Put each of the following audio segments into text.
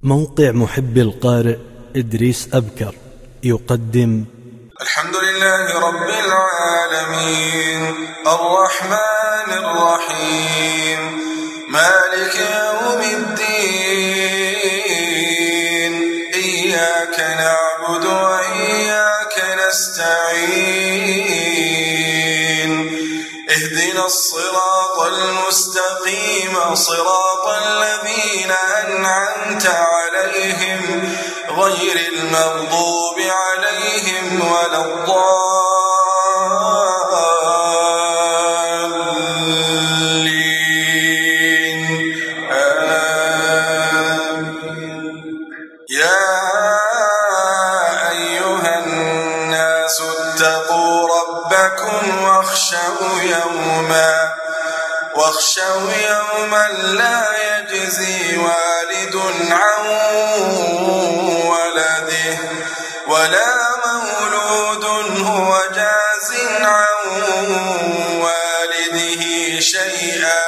موقع محب القارئ إدريس أبكر يقدم الحمد لله رب العالمين الرحمن الرحيم مالك يوم الدين إياك نعبد وإياك نستعين اهدنا الصراط المستقيم صراط الذين أنعمت عليهم غير المغضوب عليهم ولا الضالين يا أيها الناس اتقوا ربكم واخشوا يوما لا يجزي والد عن ولده ولا مولود هو جاز عن والده شيئا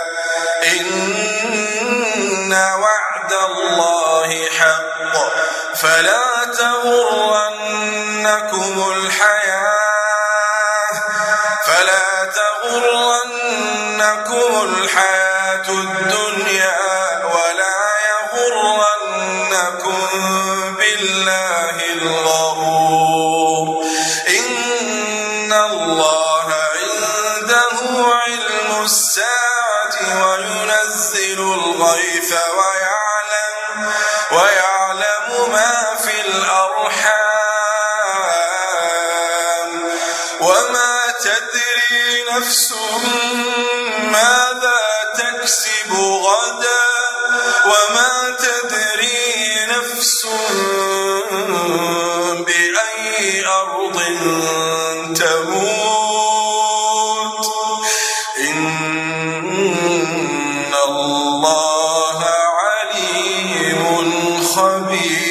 إن وعد الله حق فلا تغرنكم الحياة الدنيا ولا يغرنكم بالله الغرور إن الله عنده علم الساعة وينزل الغيث ويعلم ما في الأرحام وما تدري نفس ماذا تكسب غدا وما تدري نفس بأي أرض تموت إن الله عليم خبير.